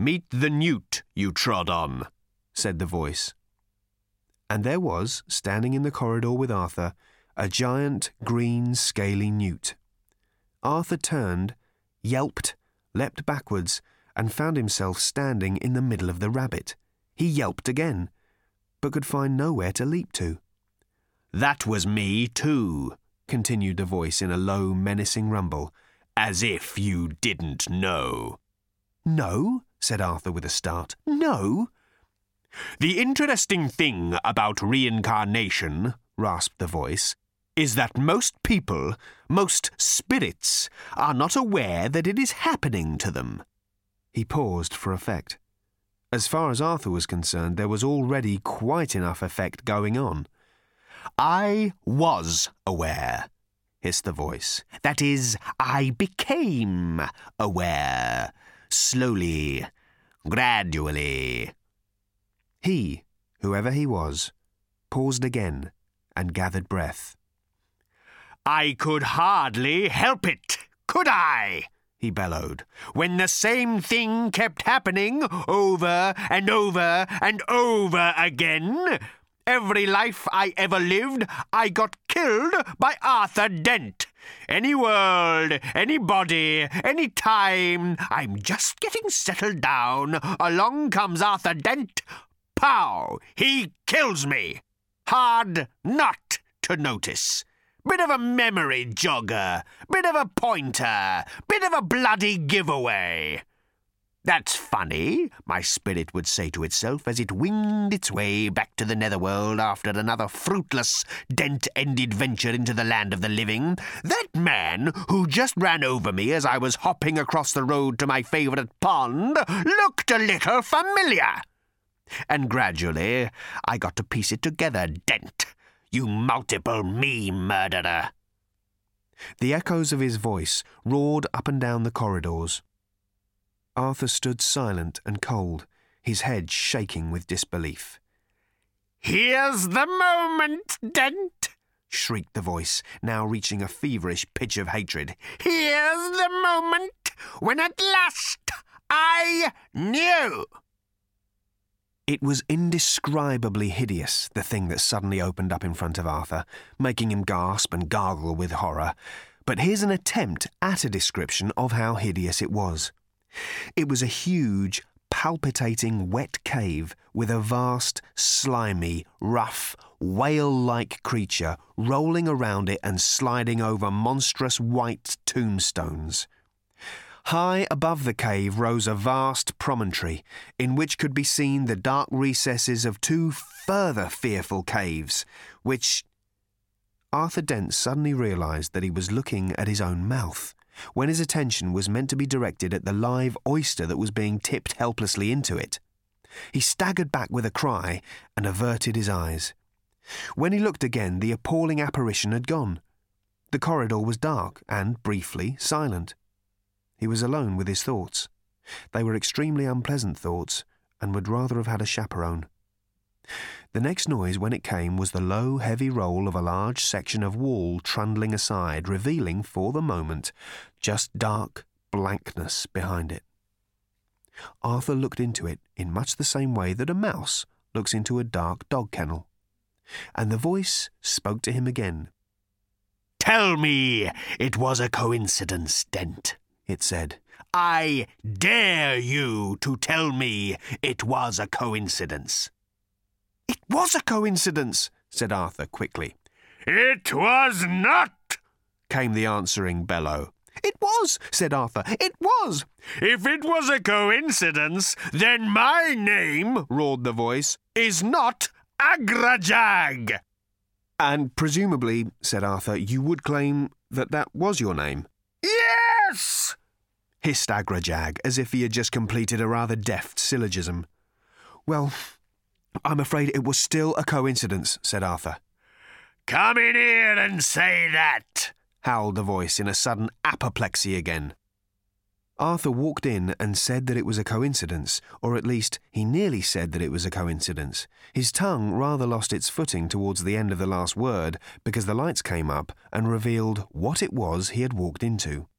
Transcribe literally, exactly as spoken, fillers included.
"Meet the newt you trod on," said the voice. And there was, standing in the corridor with Arthur, a giant, green, scaly newt. Arthur turned, yelped, leapt backwards, and found himself standing in the middle of the rabbit. He yelped again, but could find nowhere to leap to. "That was me, too," continued the voice in a low, menacing rumble, "as if you didn't know." "No?" said Arthur with a start. "No?" "The interesting thing about reincarnation," rasped the voice, "is that most people, most spirits, are not aware that it is happening to them." He paused for effect. As far as Arthur was concerned, there was already quite enough effect going on. "I was aware," hissed the voice. "That is, I became aware. Slowly, gradually." He, whoever he was, paused again and gathered breath. "I could hardly help it, could I?" he bellowed, "when the same thing kept happening over and over and over again. Every life I ever lived, I got killed by Arthur Dent. Any world, any body, any time, I'm just getting settled down. Along comes Arthur Dent. Pow! He kills me. Hard not to notice. Bit of a memory jogger, bit of a pointer, bit of a bloody giveaway. That's funny, my spirit would say to itself as it winged its way back to the netherworld after another fruitless, dent-ended venture into the land of the living. That man who just ran over me as I was hopping across the road to my favourite pond looked a little familiar. And gradually I got to piece it together, Dent. You multiple me murderer." The echoes of his voice roared up and down the corridors. Arthur stood silent and cold, his head shaking with disbelief. "Here's the moment, Dent!" shrieked the voice, now reaching a feverish pitch of hatred. "Here's the moment when at last I knew!" It was indescribably hideous, the thing that suddenly opened up in front of Arthur, making him gasp and gargle with horror. But here's an attempt at a description of how hideous it was. It was a huge, palpitating wet cave with a vast, slimy, rough, whale-like creature rolling around it and sliding over monstrous white tombstones. High above the cave rose a vast promontory, in which could be seen the dark recesses of two further fearful caves, which... Arthur Dent suddenly realised that he was looking at his own mouth, when his attention was meant to be directed at the live oyster that was being tipped helplessly into it. He staggered back with a cry and averted his eyes. When he looked again, the appalling apparition had gone. The corridor was dark and, briefly, silent. He was alone with his thoughts. They were extremely unpleasant thoughts, and would rather have had a chaperone. The next noise, when it came, was the low, heavy roll of a large section of wall trundling aside, revealing, for the moment, just dark blankness behind it. Arthur looked into it in much the same way that a mouse looks into a dark dog kennel. And the voice spoke to him again. "Tell me it was a coincidence, Dent," it said. "I dare you to tell me it was a coincidence." "It was a coincidence," said Arthur quickly. "It was not," came the answering bellow. "It was," said Arthur. "It was." "If it was a coincidence, then my name," roared the voice, "is not Agrajag." "And presumably," said Arthur, "you would claim that that was your name?" "Yes!" hissed Agrajag, as if he had just completed a rather deft syllogism. "Well, I'm afraid it was still a coincidence," said Arthur. "Come in here and say that," howled the voice in a sudden apoplexy again. Arthur walked in and said that it was a coincidence, or at least he nearly said that it was a coincidence. His tongue rather lost its footing towards the end of the last word because the lights came up and revealed what it was he had walked into.